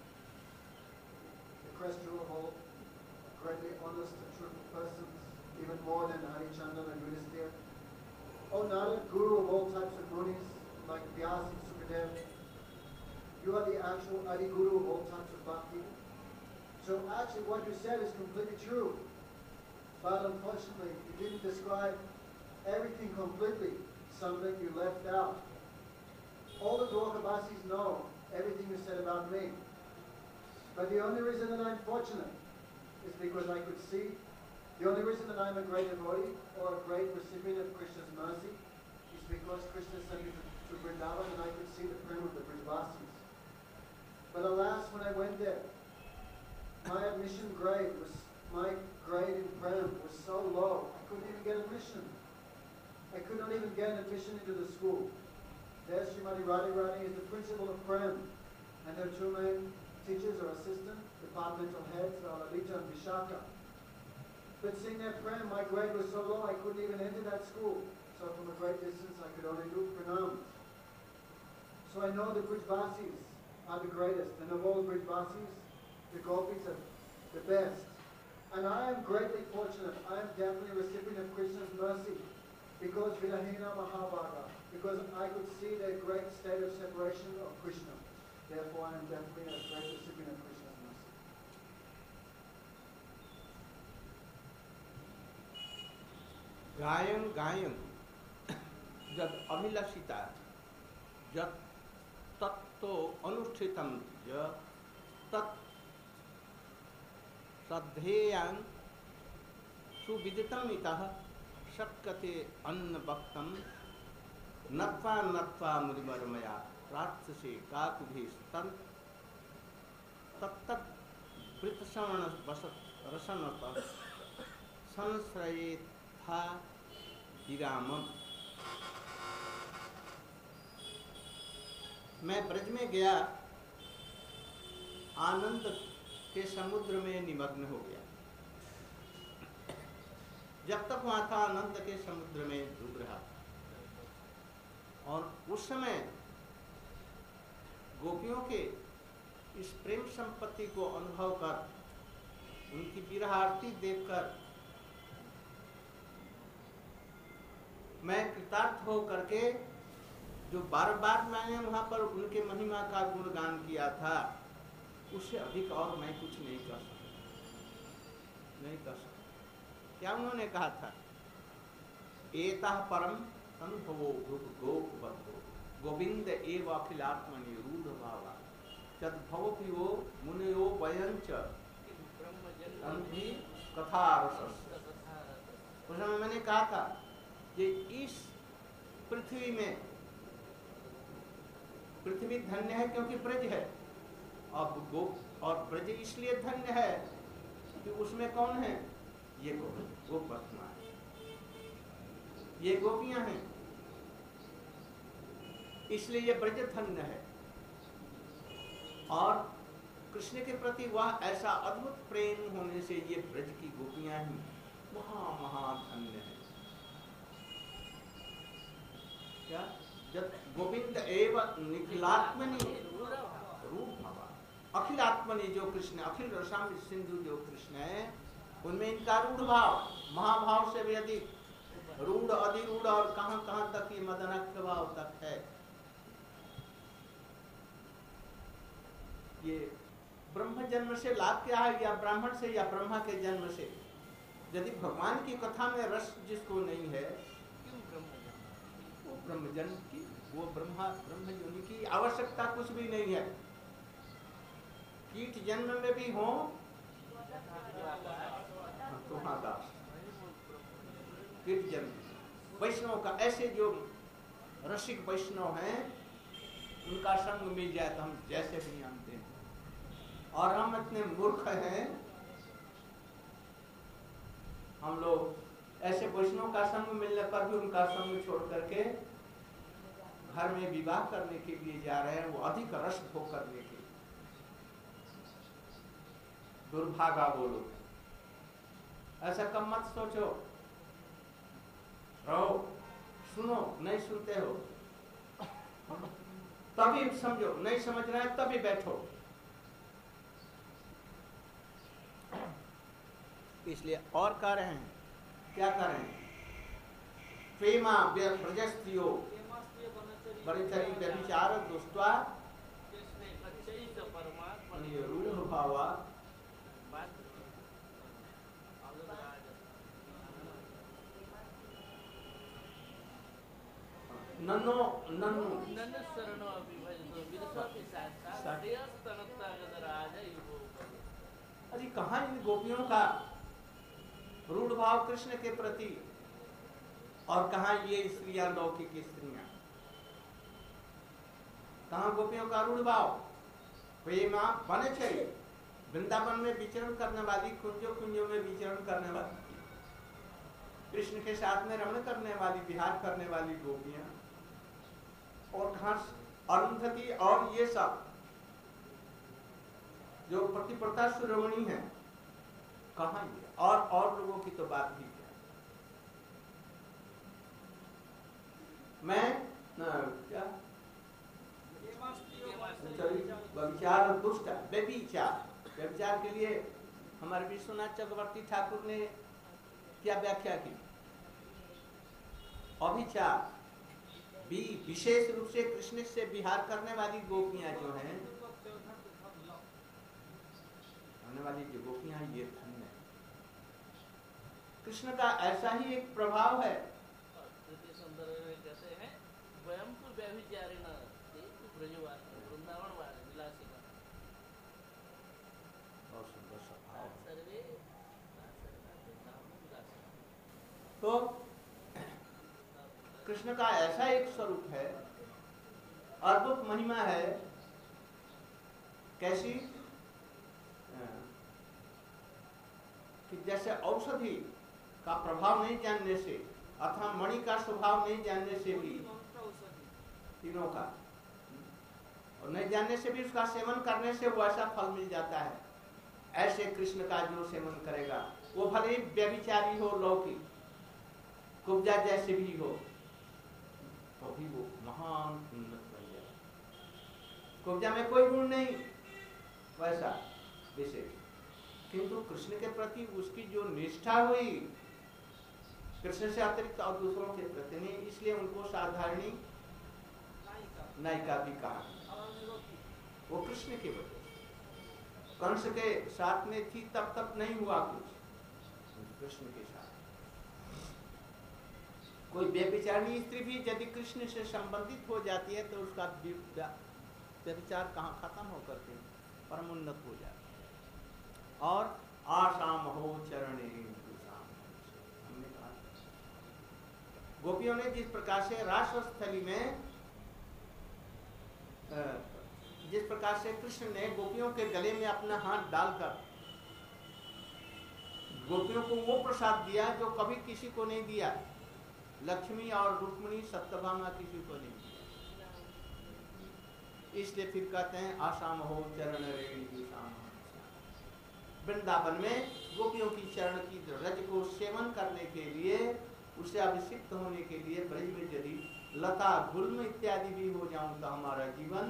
the crest jewel of all, greatly honest and truthful persons, even more than Harichandan and Yudhisthira. Oh Narad, guru of all types of munis, like Vyasa and Sukadev, you are the actual Adi Guru of all types of bhakti. So actually what you said is completely true, but unfortunately you didn't describe everything completely, something you left out. All the Dwarkabasis know everything you said about me, but the only reason that I'm fortunate is because I could see, the only reason that I'm a great devotee or a great recipient of Krishna's mercy is because Krishna sent me to, to Vrindavan and I could see the prem of the Brajvasis. But alas, when I went there, my admission grade was, my grade in Prem was so low, I couldn't even get admission. I could not even get an admission into the school. There, Srimati Radharani is the principal of Prem, and her two main teachers or assistant, departmental heads are Lalita and Vishaka. But seeing that Prem, my grade was so low, I couldn't even enter that school. So from a great distance, I could only do pranams. So I know the Brajvasis are the greatest, and of all the Brajvasis, the gopis are the best. And I am greatly fortunate. I am definitely a recipient of Krishna's mercy because Virahina Mahabhaga, because I could see the great state of separation of Krishna. Therefore, I am definitely a great recipient of Krishna's mercy. गायं गायं जब अभिलषिता यत् तत्तो अनुष्ठितं य तत् श्रद्धेयां सुविदितम् इतः शक्यते अन्न वक्तम् नत्वा नत्वा मुदिमर्मया राक्षसे काकुभिस्तन् तत्तत् वृतश्रवण रसनतः संश्रयेथा विरामम्। मैं ब्रज में गया, आनंद के समुद्र में निमग्न हो गया। जब तक वहां था आनंद के समुद्र में डूब रहा था। और उस समय गोपियों के इस प्रेम संपत्ति को अनुभव कर, उनकी विरह आरती देखकर मैं कृतार्थ हो करके, जो बार बार मैंने वहां पर उनके महिमा का गुणगान किया था, उससे अधिक और मैं कुछ नहीं कर सकता, नहीं कर सकता। क्या उन्होंने कहा था? एतः परम अनुभवो गोपवतो गोविंद एव अखिलात्मनि रूढ़ भावा तद्भवपियो मुनयो वयंच कथा रसस्। उस समय मैंने कहा था कि इस पृथ्वी में, पृथ्वी धन्य है क्योंकि ब्रज है, और गो और ब्रज इसलिए धन्य है कि उसमें कौन है? ये गोपत्मा है, ये गोपियां हैं, इसलिए ये ब्रज धन्य है। और कृष्ण के प्रति वह ऐसा अद्भुत प्रेम होने से ये ब्रज की गोपियां ही महा महा धन्य है। क्या? जब गोविंद एवं निखिलात्मनि रूप भावा, अखिलात्मनि जो कृष्ण, अखिल रसामृत सिंधु जो कृष्ण है, उनमें इनका रूढ़ भाव, महाभाव से भी अधिक रूढ़, अधिरूढ़ और कहां कहां तक ये मदनाख्य भाव तक है। ये ब्रह्म जन्म से लाभ क्या है? या ब्राह्मण से या ब्रह्मा के जन्म से? यदि भगवान की कथा में रस जिसको नहीं है, वो ब्रह्म जन्म की, वो ब्रह्मा ब्रह्म योनि की आवश्यकता कुछ भी नहीं है। कीट जन्म में भी हो तो हाँ दास, कीट जन्म। वैष्णव का, ऐसे जो रसिक वैष्णव हैं, उनका संग मिल जाए तो हम जैसे भी हम दें। और हम इतने मूर्ख हैं, हम लोग ऐसे वैष्णव का संग मिलने पर भी उनका संग छोड़ करके घर में विवाह करने के लिए जा रहे हैं, वो अधिक रस भोग करने के। दुर्भागा बोलो, ऐसा कम मत सोचो। रहो, सुनो, नहीं सुनते हो तभी समझो, नहीं समझ रहे हैं तभी बैठो। इसलिए और कह रहे हैं, क्या कर रहे हैं? प्रेमा ब्रजस्त्रियो बड़ितरी व्यभिचार दुष्टा रूढ़ भावा नन्नो नन्नो नन्नो शरणो अभिभजतो विरसोपि साक्षात् देहस्तनत्तागतराज युगो। अरे कहाँ इन गोपियों का रूढ़ भाव कृष्ण के प्रति, और कहाँ ये स्त्रियां, लौकिक स्त्रियां, कहाँ गोपियों का रूढ़ भाव? प्रेमा वनचरी, वृंदावन में विचरण करने वाली, कुंजों कुंजों में विचरण करने वाली, कृष्ण के साथ में रमण करने वाली, विहार करने वाली गोपियां। और कहाँ अरुंधति और ये सब जो प्रतिप्रता शिरोमणि है, कहाँ ये? और और लोगों की तो बात ही क्या। मैं न, क्या व्यभिचार दुष्ट, व्यभिचार, व्यभिचार के लिए हमारे विश्वनाथ चक्रवर्ती ठाकुर ने क्या व्याख्या की? अभिचार भी, विशेष रूप से कृष्ण से विहार करने वाली गोपियां जो हैं, होने वाली जो गोपियां, ये धन्य है। कृष्ण का ऐसा ही एक प्रभाव है। कहते हैं स्वयं तो व्यभिचारिण तो कृष्ण का ऐसा एक स्वरूप है, अद्भुत महिमा है। कैसी? कि जैसे औषधि का प्रभाव नहीं जानने से अथवा मणि का स्वभाव नहीं जानने से भी, तीनों का, और नहीं जानने से भी उसका सेवन करने से वो ऐसा फल मिल जाता है। ऐसे कृष्ण का जो सेवन करेगा वो भले ही व्यभिचारी हो, लौकिक कुब्जा जैसे भी हो, तो भी वो महान उन्नत बन जाए। कुब्जा में कोई गुण नहीं वैसा विशेष, किंतु कृष्ण के प्रति उसकी जो निष्ठा हुई, कृष्ण से अतिरिक्त और दूसरों के प्रति नहीं, इसलिए उनको साधारणी नायिका भी कहा। वो कृष्ण की वजह से कंस के साथ में थी, तब तक नहीं हुआ कुछ। कृष्ण के साथ कोई व्यभिचारिणी स्त्री भी यदि कृष्ण से संबंधित हो जाती है तो उसका व्यभिचार कहाँ खत्म होकर के परमोन्नत हो जाता है। और आसाम हो चरणे, हमने कहा गोपियों ने जिस प्रकार से रासस्थली में, जिस प्रकार से कृष्ण ने गोपियों के गले में अपना हाथ डालकर गोपियों को वो प्रसाद दिया जो कभी किसी को नहीं दिया, लक्ष्मी और रुक्मिणी सत्यभामा किसी को नहीं दिया। इसलिए फिर कहते हैं आसाम हो चरण रेणु श्याम। वृंदावन में गोपियों की चरण की रज को सेवन करने के लिए, उससे अभिषिक्त होने के लिए ब्रज में यदि लता गुल्म इत्यादि भी हो जाऊं तो हमारा जीवन,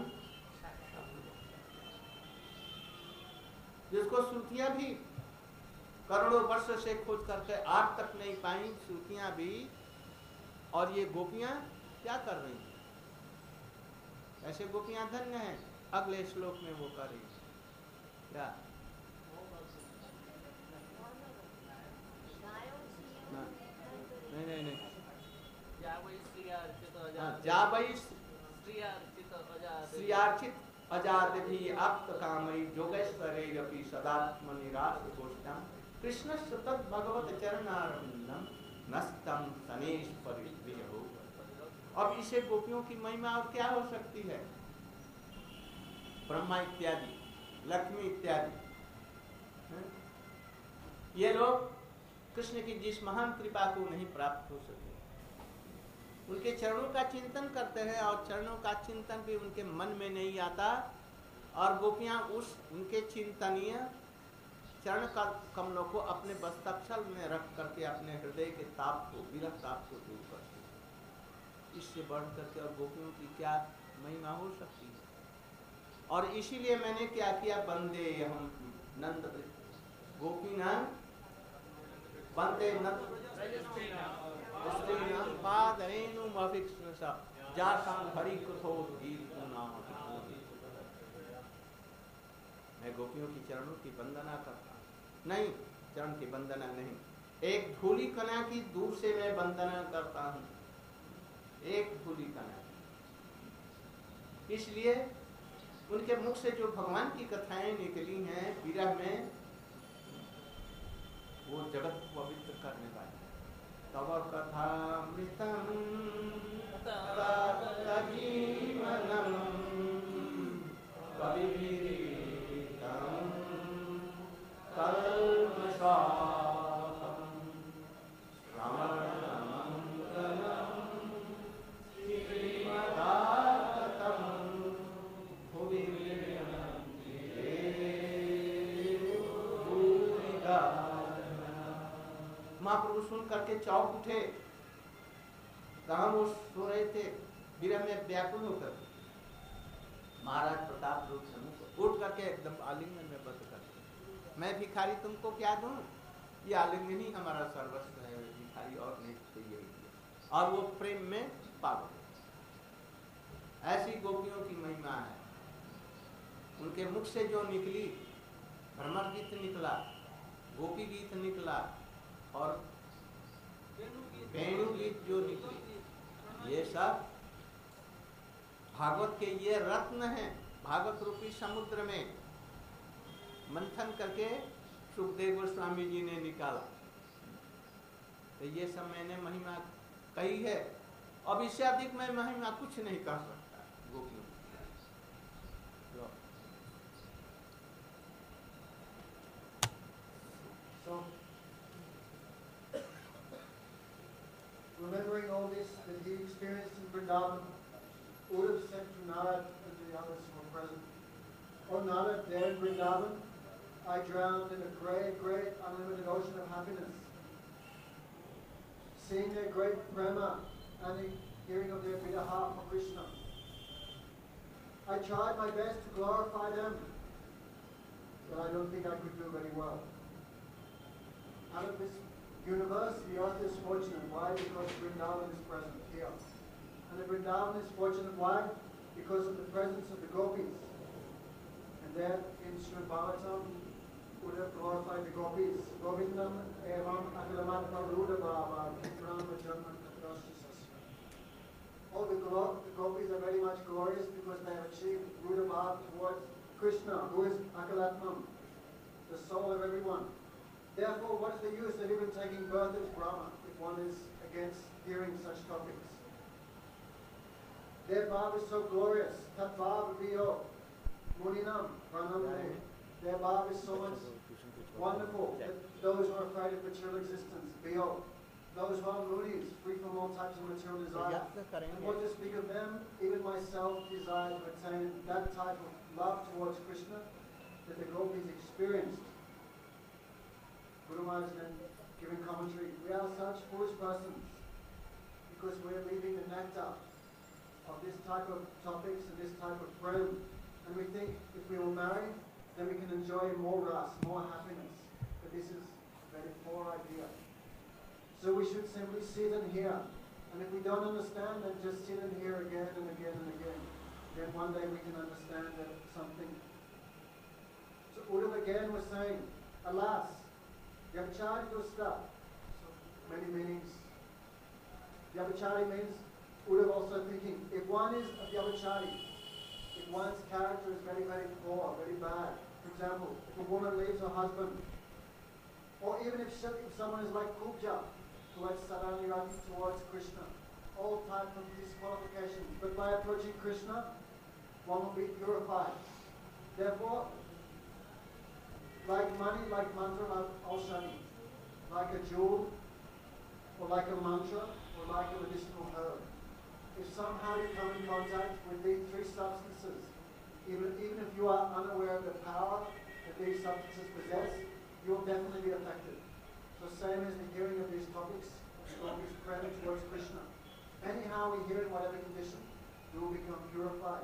जिसको श्रुतियां भी करोड़ों वर्ष से खोज करके आज तक नहीं पाई, श्रुतियां भी, और ये गोपियां क्या कर रही हैं? ऐसे गोपियां धन्य हैं। अगले श्लोक में वो कर रही है क्या? नहीं नहीं नहीं, श्रियार्चित अजात भी आप्त कामयी जोगेश्वरे अपि सदात्मनिराश गोष्ठम कृष्ण सतत भगवत चरणारविंदम नस्तम तनेश परिविहो। अब इसे गोपियों की महिमा और क्या हो सकती है? ब्रह्मा इत्यादि, लक्ष्मी इत्यादि, ये लोग कृष्ण की जिस महान कृपा को नहीं प्राप्त हो सके, उनके चरणों का चिंतन करते हैं और चरणों का चिंतन भी उनके मन में नहीं आता, और गोपियां उस उनके चिंतनीय चरण का कमलों को अपने बस्तक्षल में रख करके अपने हृदय के ताप को, विरह ताप को दूर करते हैं। इससे बढ़ करके और गोपियों की क्या महिमा हो सकती है? और इसीलिए मैंने क्या किया, वंदे हम नंद गोपीनाथ वंदे नंद मैं गोपियों की चरणों की वंदना करता नहीं, चरण की वंदना नहीं, एक धूली कणा की दूर से मैं वंदना करता हूँ, एक धूली कणा। इसलिए उनके मुख से जो भगवान की कथाएं निकली हैं विरह में, वो जगत को पवित्र करने वाली है। तव कथामृतम तजीवनम कविभिरीतम कल्मषातम श्रवणमङ्गलम् श्रीमदाततं भुवि भूरिदा। महाप्रभु सुन करके चौंक उठे, कहाँ वो सो रहे थे विरह में व्याकुल होकर। महाराज प्रताप रूप से उठ करके एकदम आलिंगन में बंद करके, मैं भिखारी तुमको क्या दूं? ये आलिंगन ही हमारा सर्वस्व है, भिखारी और नहीं तो यही है। और वो प्रेम में पागल। ऐसी गोपियों की महिमा है। उनके मुख से जो निकली, भ्रमर गीत निकला, गोपी गीत निकला, और वेणु गीत जो निकली, ये सब भागवत के ये रत्न हैं। भागवत रूपी समुद्र में मंथन करके सुखदेव गोस्वामी जी ने निकाला। तो ये सब मैंने महिमा कही है, अब इससे अधिक मैं महिमा कुछ नहीं कह सकता गोपियों की। लो। So, remembering all this that he experienced in Vrindavan, Uddhava said to Narad and the others who were present, "O Narad, there in Vrindavan, I drowned in a great, great, unlimited ocean of happiness. Seeing their great prema and the hearing of their vidaha for Krishna. I tried my best to glorify them, but I don't think I could do very well. Out of this universe, the earth is fortunate. Why? Because Vrindavan is present here. And the Vrindavan is fortunate. Why? Because of the presence of the gopis. And there in Srimad Bhagavatam, Uddhava glorified the gopis. Govindam evam akilamatma ruda bhava kitrama janma katrasya. All the, glo- the gopis are very much glorious because they have achieved ruda bhava towards Krishna, who is akilatmam, the soul of everyone. Therefore, what is the use of even taking birth as Brahma if one is against hearing such topics? Their bhava is so glorious. Tat bhava viyo muninam pranamne. Their bhava is so much wonderful that those who are afraid of material existence, viyo, those who are munis, free from all types of material desire. And what to speak of them, even myself desire to attain that type of love towards Krishna that the gopis experienced. Guru Maharaj then giving commentary, we are such foolish persons because we are leaving the nectar of this type of topics and this type of prem, and we think if we will marry, then we can enjoy more ras, more happiness. But this is a very poor idea. So we should simply sit and hear, and if we don't understand, then just sit and hear again and again and again. Then one day we can understand that something. So Uddhava again was saying, alas, Vyabhichari dusta. So many meanings. Vyabhichari means Uddhava also thinking, if one is a Vyabhichari, if one's character is very, very poor, very bad. For example, if a woman leaves her husband, or even if, she, if someone is like Kubja, who has Saranirati towards Krishna, all types of disqualifications. But by approaching Krishna, one will be purified. Therefore, like money, like mantra, like aushani, like a jewel, or like a mantra, or like a medicinal herb. If somehow you come in contact with these three substances, even, even if you are unaware of the power that these substances possess, you will definitely be affected. So same as the hearing of these topics, like this prayer towards Krishna. Anyhow we hear in whatever condition, we will become purified.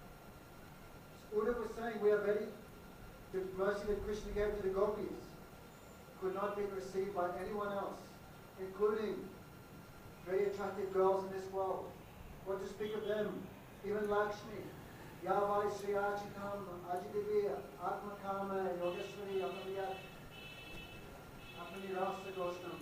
So Uddhava was saying, we are ready. The mercy that Krishna gave to the gopis could not be received by anyone else, including very attractive girls in this world. What to speak of them? Even Lakshmi, Yavai Sri Achikam, Ajidiviya, Atmakama, Yogeshwari, Apaniyat, Apanirasa Goshnam.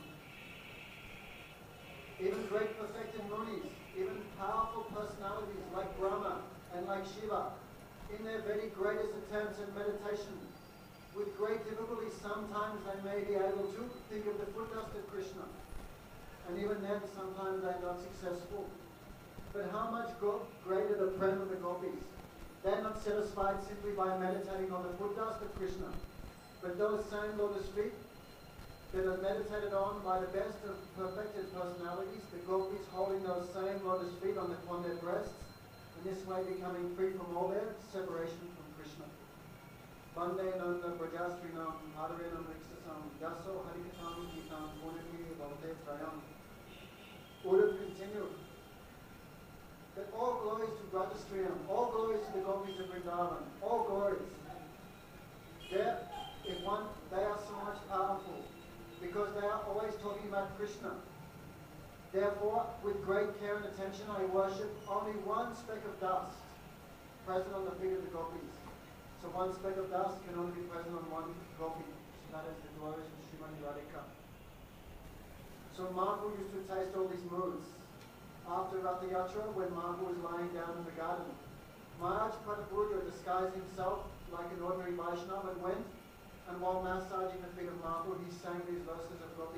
Even great perfected munis, even powerful personalities like Brahma and like Shiva, in their very greatest attempts at meditation, with great difficulty sometimes they may be able to think of the foot dust of Krishna. And even then sometimes they are not successful. But how much go- greater the prem of the gopis. They are not satisfied simply by meditating on the foot dust of Krishna. But those same lotus feet that are meditated on by the best of perfected personalities, the gopis holding those same lotus feet on, the, on their breasts, and this way becoming free from all their separation from Krishna. Bande nanda brajastrinam adharenam riksasam daso harikatam gitam punati bhavate trayam. Uddhava continued that all glories to Brajastriam, all glories to the gopis of Vrindavan, all glories. There, if one, they are so much powerful because they are always talking about Krishna. Therefore, with great care and attention, I worship only one speck of dust present on the feet of the gopis. So one speck of dust can only be present on one gopi. So that is the glories of Srimati Radhika. So Mahaprabhu used to taste all these moods. After Ratha Yatra, when Mahaprabhu was lying down in the garden, Maharaj Pratapurja disguised himself like an ordinary Vaishnava and went, and while massaging the feet of Mahaprabhu, he sang these verses of Gopi Gita.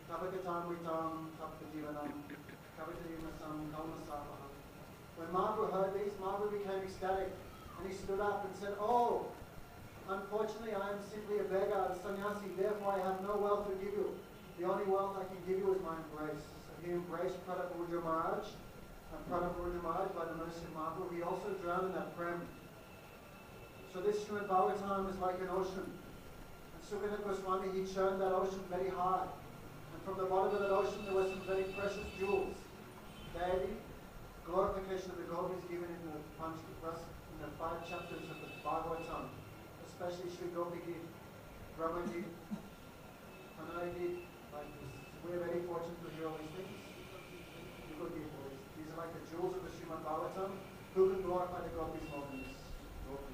Tapakatamritam, Tapajivanam, Kapatajivanasam, Kalmasavaham. When Mahaprabhu heard these, Mahaprabhu became ecstatic and he stood up and said, "Oh, unfortunately I am simply a beggar, a sannyasi, therefore I have no wealth to give you. The only wealth I can give you is my embrace." So he embraced Pradapurja Maharaj, and Pradapurja Maharaj, by the mercy of Mahaprabhu, he also drowned in that prem. So this Srimad Bhagavatam is like an ocean. And Sukadeva Goswami, he churned that ocean very hard. And from the bottom of that ocean there were some very precious jewels. Deity, glorification of the gopis given in the Panch in the five chapters of the Bhagavatam, especially Sri Gopi Gita, Brahma Gita, Pranay Gita, like this. We are very fortunate to hear all these things. Good people. These are like the jewels of the Srimad Bhagavatam. Who can glorify the gopis more than this? Gopi.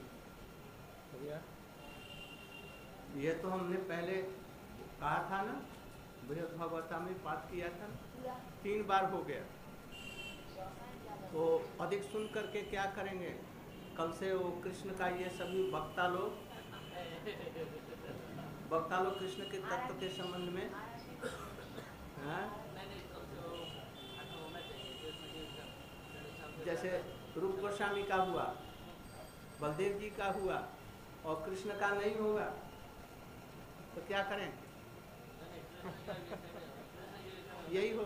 ये तो हमने पहले कहा था ना, बृहद भागवता में पाठ किया था, तीन बार हो गया। तो अधिक सुन करके क्या करेंगे? कल से वो कृष्ण का ये सभी वक्ता लोग वक्ता लोग कृष्ण के तत्व के संबंध में, हाँ? जैसे रूप गोस्वामी का हुआ, बलदेव जी का हुआ और कृष्ण का नहीं होगा तो क्या करें? यही हो,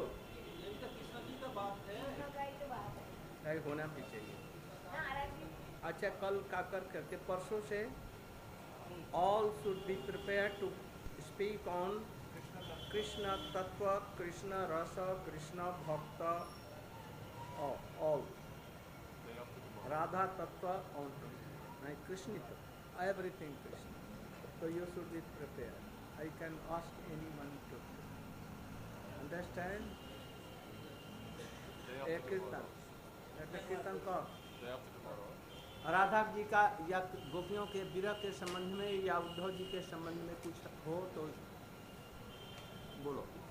नहीं होना भी चाहिए। अच्छा, कल का कर करके परसों से all should be prepared to speak on Krishna Tattva, Krishna Rasa, Krishna Bhakta, all, all. Radha Tattva, all. Like Krishna Tattva, everything Krishna. So you should be prepared. I can ask anyone to understand. एक कीर्तन, एक कीर्तन का राधा जी का या गोपियों के विरह के संबंध में या उद्धव जी के संबंध में कुछ हो तो बोलो।